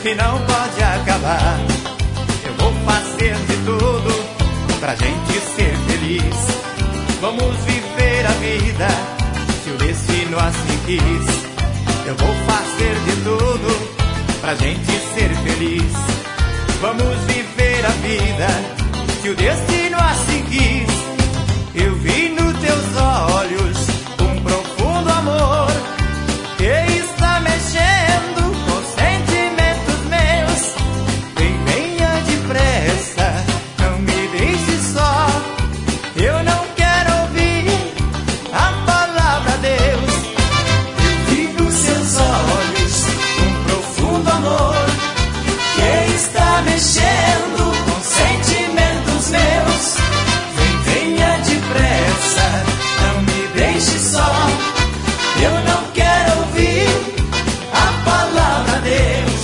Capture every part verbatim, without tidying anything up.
e não pode acabar. Eu vou fazer de tudo pra gente ser feliz. Vamos viver a vida se o destino assim quis. Eu vou fazer de tudo pra gente ser feliz. Vamos viver a vida se o destino assim quis. Eu vi nos teus olhos um profundo amor que está mexendo com sentimentos meus. Vem, venha depressa, não me deixe só. Eu não quero ouvir a palavra Deus. Eu vi nos seus olhos um profundo amor que está mexendo com sentimentos meus. Vem, venha depressa, não me deixe só. Eu não quero ouvir a palavra Deus.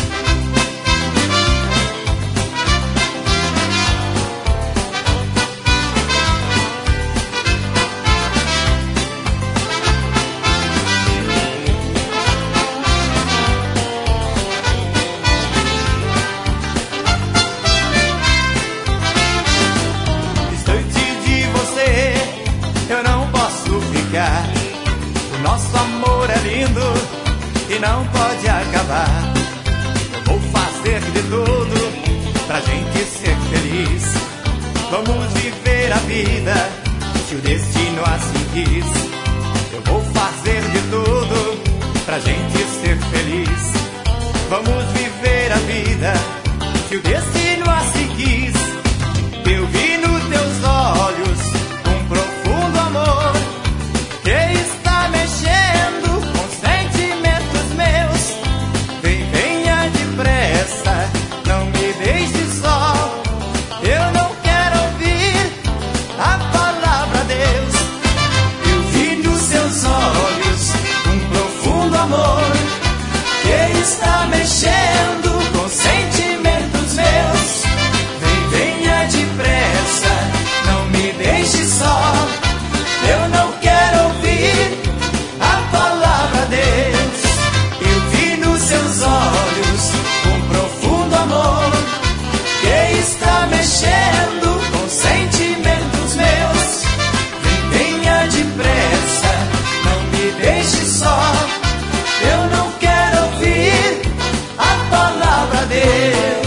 Distante de você, eu não posso ficar. O nosso amor é lindo e não pode acabar. Eu vou fazer de tudo pra gente ser feliz. Vamos viver a vida se o destino assim quis. Eu vou fazer de tudo pra gente ser feliz. Vamos viver a vida se o destino assim quis. Eu vi nos teus olhos um profundo amor que está mexendo com sentimentos meus. Vem, venha depressa, não me deixe só. Eu não quero ouvir a palavra Deus. Eu vi nos seus olhos um profundo amor que está mexendo com sentimentos meus. Vem, venha depressa, não me deixe só. Eu não quero ouvir a palavra Deus. Eu vi nos seus olhos um profundo amor que está mexendo com sentimentos meus. Vem, venha depressa, não me deixe só. Eu não quero ouvir a palavra Deus.